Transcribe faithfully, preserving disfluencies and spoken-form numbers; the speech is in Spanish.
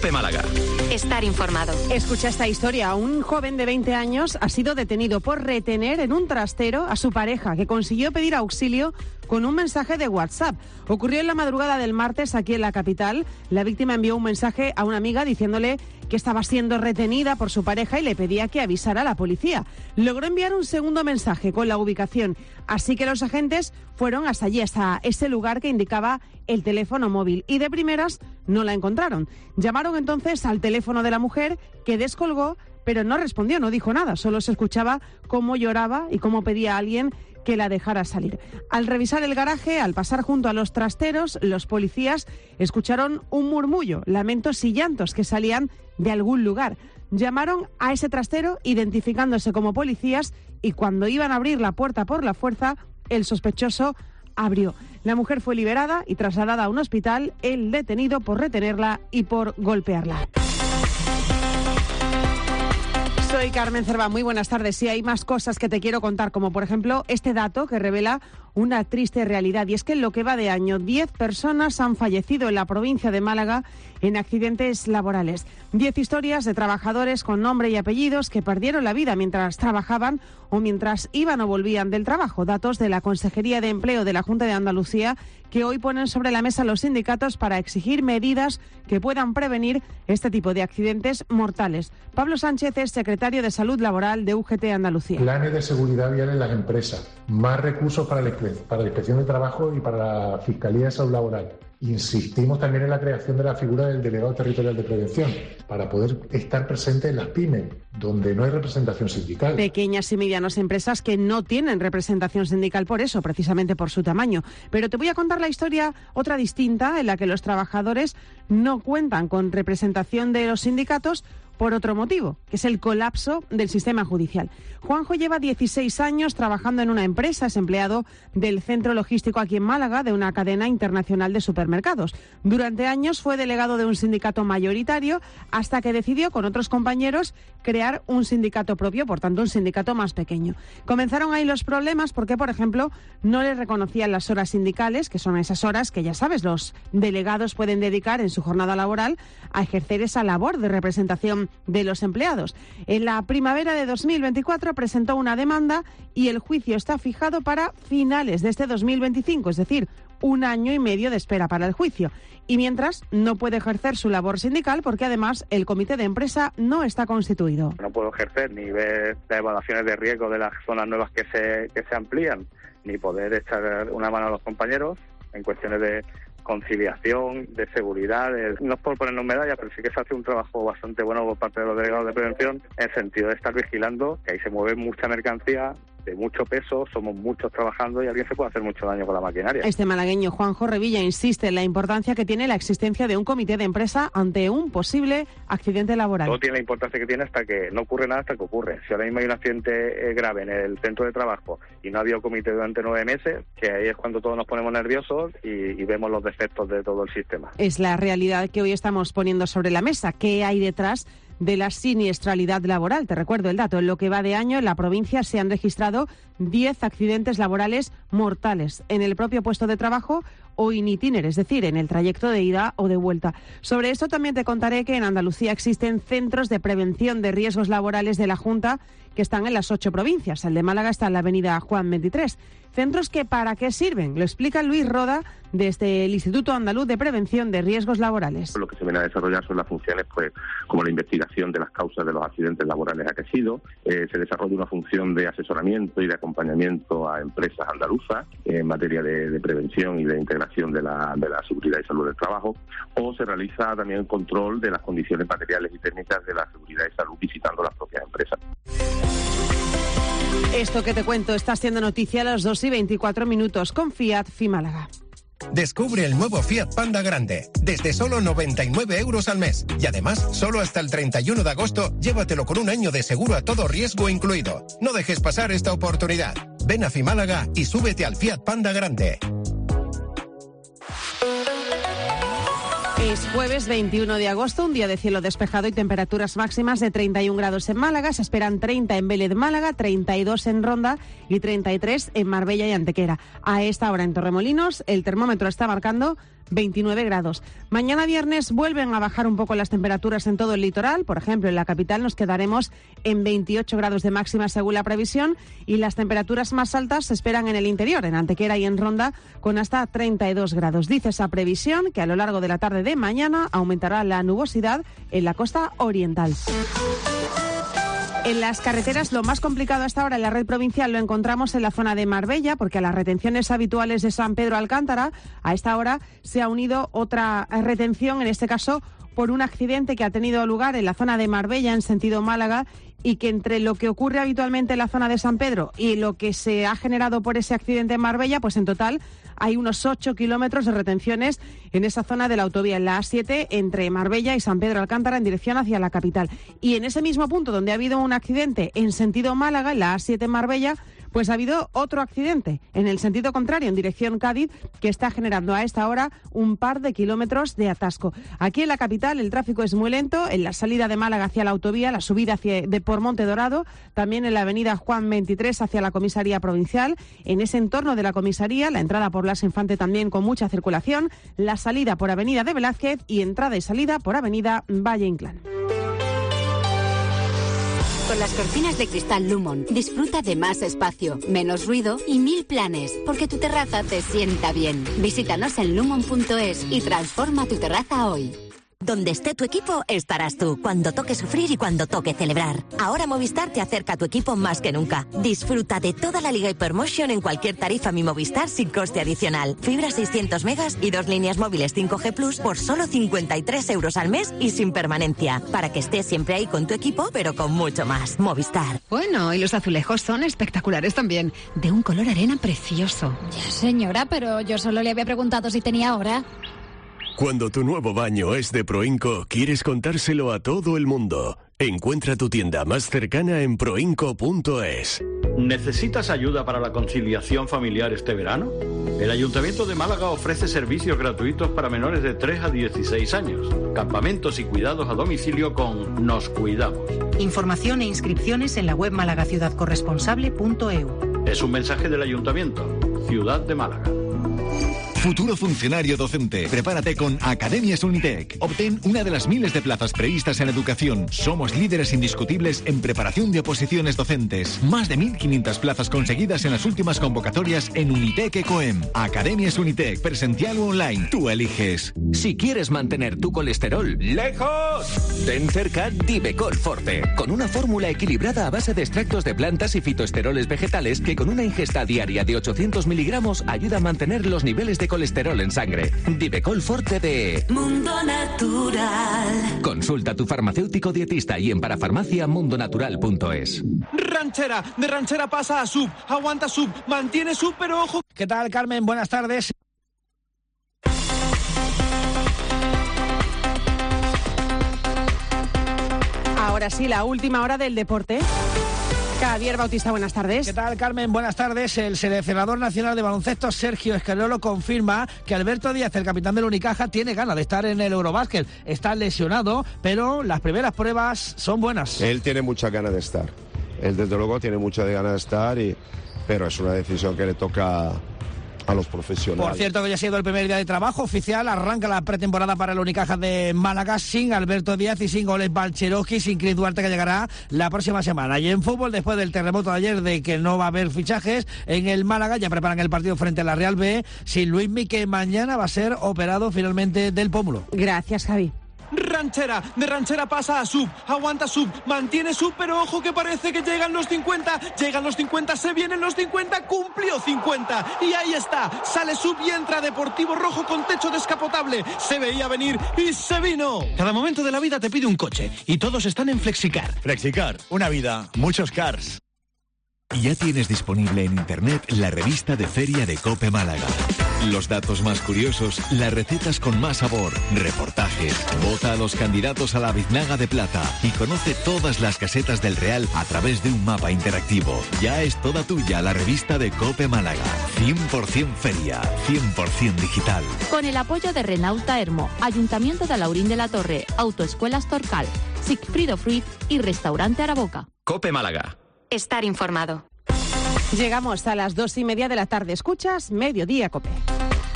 COPE Málaga. Estar informado. Escucha esta historia. Un joven de veinte años ha sido detenido por retener en un trastero a su pareja, que consiguió pedir auxilio con un mensaje de WhatsApp. Ocurrió en la madrugada del martes aquí en la capital. La víctima envió un mensaje a una amiga diciéndole que estaba siendo retenida por su pareja y le pedía que avisara a la policía. Logró enviar un segundo mensaje con la ubicación, así que los agentes fueron hasta allí, hasta ese lugar que indicaba el teléfono móvil, y de primeras no la encontraron. Llamaron entonces al teléfono de la mujer, que descolgó, pero no respondió, no dijo nada, solo se escuchaba cómo lloraba y cómo pedía a alguien que la dejara salir. Al revisar el garaje, al pasar junto a los trasteros, los policías escucharon un murmullo, lamentos y llantos que salían de algún lugar. Llamaron a ese trastero identificándose como policías y cuando iban a abrir la puerta por la fuerza, el sospechoso abrió. La mujer fue liberada y trasladada a un hospital, el detenido por retenerla y por golpearla. Soy Carmen Cerva, muy buenas tardes. Sí, hay más cosas que te quiero contar, como por ejemplo este dato que revela una triste realidad, y es que en lo que va de año, diez personas han fallecido en la provincia de Málaga en accidentes laborales. Diez historias de trabajadores con nombre y apellidos que perdieron la vida mientras trabajaban o mientras iban o volvían del trabajo. Datos de la Consejería de Empleo de la Junta de Andalucía que hoy ponen sobre la mesa los sindicatos para exigir medidas que puedan prevenir este tipo de accidentes mortales. Pablo Sánchez es secretario de Salud Laboral de U G T Andalucía. Planes de seguridad vial en las empresas, más recursos para la, para la Inspección de Trabajo y para la Fiscalía de Salud Laboral. Insistimos también en la creación de la figura del delegado territorial de prevención para poder estar presente en las pymes, donde no hay representación sindical. Pequeñas y medianas empresas que no tienen representación sindical por eso, precisamente por su tamaño. Pero te voy a contar la historia, otra distinta, en la que los trabajadores no cuentan con representación de los sindicatos por otro motivo, que es el colapso del sistema judicial. Juanjo lleva dieciséis años trabajando en una empresa, es empleado del centro logístico aquí en Málaga, de una cadena internacional de supermercados. Durante años fue delegado de un sindicato mayoritario hasta que decidió con otros compañeros crear un sindicato propio, por tanto un sindicato más pequeño. Comenzaron ahí los problemas porque, por ejemplo, no le reconocían las horas sindicales, que son esas horas que ya sabes, los delegados pueden dedicar en su jornada laboral a ejercer esa labor de representación de los empleados. En la primavera de dos mil veinticuatro presentó una demanda y el juicio está fijado para finales de este dos mil veinticinco, es decir, un año y medio de espera para el juicio. Y mientras, no puede ejercer su labor sindical porque además el comité de empresa no está constituido. No puedo ejercer ni ver las evaluaciones de riesgo de las zonas nuevas que se, que se amplían, ni poder echar una mano a los compañeros en cuestiones de conciliación, de seguridad, de, no es por ponernos medallas, pero sí que se hace un trabajo bastante bueno por parte de los delegados de prevención en el sentido de estar vigilando que ahí se mueve mucha mercancía de mucho peso, somos muchos trabajando y alguien se puede hacer mucho daño con la maquinaria. Este malagueño Juanjo Revilla insiste en la importancia que tiene la existencia de un comité de empresa ante un posible accidente laboral. Todo tiene la importancia que tiene hasta que no ocurre nada, hasta que ocurre. Si ahora mismo hay un accidente grave en el centro de trabajo y no ha habido comité durante nueve meses, que ahí es cuando todos nos ponemos nerviosos y, y vemos los defectos de todo el sistema. Es la realidad que hoy estamos poniendo sobre la mesa. ¿Qué hay detrás de la siniestralidad laboral? Te recuerdo el dato. En lo que va de año, en la provincia se han registrado diez accidentes laborales mortales en el propio puesto de trabajo o in itinere, es decir, en el trayecto de ida o de vuelta. Sobre esto también te contaré que en Andalucía existen centros de prevención de riesgos laborales de la Junta que están en las ocho provincias. El de Málaga está en la avenida Juan veintitrés. Centros que ¿para qué sirven? Lo explica Luis Roda desde el Instituto Andaluz de Prevención de Riesgos Laborales. Lo que se viene a desarrollar son las funciones pues como la investigación de las causas de los accidentes laborales acaecidos. Eh, se desarrolla una función de asesoramiento y de acompañamiento a empresas andaluzas en materia de, de prevención y de integración de la, de la seguridad y salud del trabajo, o se realiza también el control de las condiciones materiales y técnicas de la seguridad y salud visitando las propias empresas. Esto que te cuento está siendo noticia a las dos y veinticuatro minutos con Fiat Fimálaga. Descubre el nuevo Fiat Panda Grande, desde solo noventa y nueve euros al mes. Y además, solo hasta el treinta y uno de agosto, llévatelo con un año de seguro a todo riesgo incluido. No dejes pasar esta oportunidad. Ven a Fimálaga y súbete al Fiat Panda Grande. Es jueves veintiuno de agosto, un día de cielo despejado y temperaturas máximas de treinta y un grados en Málaga. Se esperan treinta en Vélez, Málaga, treinta y dos en Ronda y treinta y tres en Marbella y Antequera. A esta hora en Torremolinos el termómetro está marcando veintinueve grados. Mañana viernes vuelven a bajar un poco las temperaturas en todo el litoral. Por ejemplo, en la capital nos quedaremos en veintiocho grados de máxima según la previsión, y las temperaturas más altas se esperan en el interior, en Antequera y en Ronda, con hasta treinta y dos grados. Dice esa previsión que a lo largo de la tarde de mañana aumentará la nubosidad en la costa oriental. En las carreteras, lo más complicado hasta ahora en la red provincial lo encontramos en la zona de Marbella, porque a las retenciones habituales de San Pedro Alcántara, a esta hora se ha unido otra retención, en este caso por un accidente que ha tenido lugar en la zona de Marbella, en sentido Málaga, y que entre lo que ocurre habitualmente en la zona de San Pedro y lo que se ha generado por ese accidente en Marbella, pues en total hay unos ocho kilómetros de retenciones en esa zona de la autovía, en la A siete, entre Marbella y San Pedro Alcántara, en dirección hacia la capital. Y en ese mismo punto donde ha habido un accidente en sentido Málaga, en la A siete Marbella, pues ha habido otro accidente en el sentido contrario, en dirección Cádiz, que está generando a esta hora un par de kilómetros de atasco. Aquí en la capital el tráfico es muy lento, en la salida de Málaga hacia la autovía, la subida hacia, de por Monte Dorado, también en la avenida Juan veintitrés hacia la comisaría provincial, en ese entorno de la comisaría, la entrada por Blas Infante también con mucha circulación, la salida por avenida de Velázquez y entrada y salida por avenida Valle Inclán. Con las cortinas de cristal Lumon, disfruta de más espacio, menos ruido y mil planes, porque tu terraza te sienta bien. Visítanos en lumon punto es y transforma tu terraza hoy. Donde esté tu equipo, estarás tú, cuando toque sufrir y cuando toque celebrar. Ahora Movistar te acerca a tu equipo más que nunca. Disfruta de toda la Liga Hypermotion en cualquier tarifa Mi Movistar sin coste adicional. Fibra seiscientos megas y dos líneas móviles cinco G Plus por solo cincuenta y tres euros al mes y sin permanencia. Para que estés siempre ahí con tu equipo, pero con mucho más. Movistar. Bueno, y los azulejos son espectaculares también. De un color arena precioso. Ya, señora, pero yo solo le había preguntado si tenía hora. Cuando tu nuevo baño es de Proinco, quieres contárselo a todo el mundo. Encuentra tu tienda más cercana en proinco punto es. ¿Necesitas ayuda para la conciliación familiar este verano? El Ayuntamiento de Málaga ofrece servicios gratuitos para menores de tres a dieciséis años, campamentos y cuidados a domicilio con Nos Cuidamos. Información e inscripciones en la web málaga ciudad corresponsable punto e u. Es un mensaje del Ayuntamiento, Ciudad de Málaga. Futuro funcionario docente. Prepárate con Academias Unitec. Obtén una de las miles de plazas previstas en educación. Somos líderes indiscutibles en preparación de oposiciones docentes. Más de mil quinientas plazas conseguidas en las últimas convocatorias en Unitec Ecoem. Academias Unitec, presencial o online. Tú eliges. Si quieres mantener tu colesterol lejos, ten cerca Divecol Forte, con una fórmula equilibrada a base de extractos de plantas y fitoesteroles vegetales que con una ingesta diaria de ochocientos miligramos ayuda a mantener los niveles de colesterol en sangre. Divecol Forte de Mundo Natural. Consulta a tu farmacéutico dietista y en parafarmacia mundo natural punto es. Ranchera, de ranchera pasa a sub, aguanta sub, mantiene sub, pero ojo. ¿Qué tal, Carmen? Buenas tardes. Ahora sí, la última hora del deporte. Javier Bautista, buenas tardes. ¿Qué tal, Carmen? Buenas tardes. El seleccionador nacional de baloncesto, Sergio Escariolo, confirma que Alberto Díaz, el capitán del Unicaja, tiene ganas de estar en el Eurobásquet. Está lesionado, pero las primeras pruebas son buenas. Él tiene muchas ganas de estar. Él, desde luego, tiene muchas ganas de estar, y... pero es una decisión que le toca a los profesionales. Por cierto, que ya ha sido el primer día de trabajo oficial. Arranca la pretemporada para el Unicaja de Málaga sin Alberto Díaz y sin Oleg Balcherovski, sin Chris Duarte, que llegará la próxima semana. Y en fútbol, después del terremoto de ayer de que no va a haber fichajes, en el Málaga ya preparan el partido frente a la Real B, sin Luismi, que mañana va a ser operado finalmente del pómulo. Gracias, Javi. Ranchera, de ranchera pasa a sub, aguanta sub, mantiene sub, pero ojo que parece que llegan los cincuenta, llegan los cincuenta, se vienen los cincuenta, cumplió cincuenta, y ahí está, sale sub y entra Deportivo Rojo con techo descapotable, se veía venir y se vino. Cada momento de la vida te pide un coche, y todos están en Flexicar. Flexicar, una vida, muchos cars. Ya tienes disponible en internet la revista de feria de COPE Málaga. Los datos más curiosos, las recetas con más sabor, reportajes. Vota a los candidatos a la Biznaga de Plata y conoce todas las casetas del Real a través de un mapa interactivo. Ya es toda tuya la revista de COPE Málaga. cien por ciento feria, cien por ciento digital. Con el apoyo de Renault Hermo, Ayuntamiento de Alaurín de la Torre, Autoescuelas Torcal, Sigfrido Fruit y Restaurante Araboca. COPE Málaga. Estar informado. Llegamos a las dos y media de la tarde. Escuchas Mediodía COPE.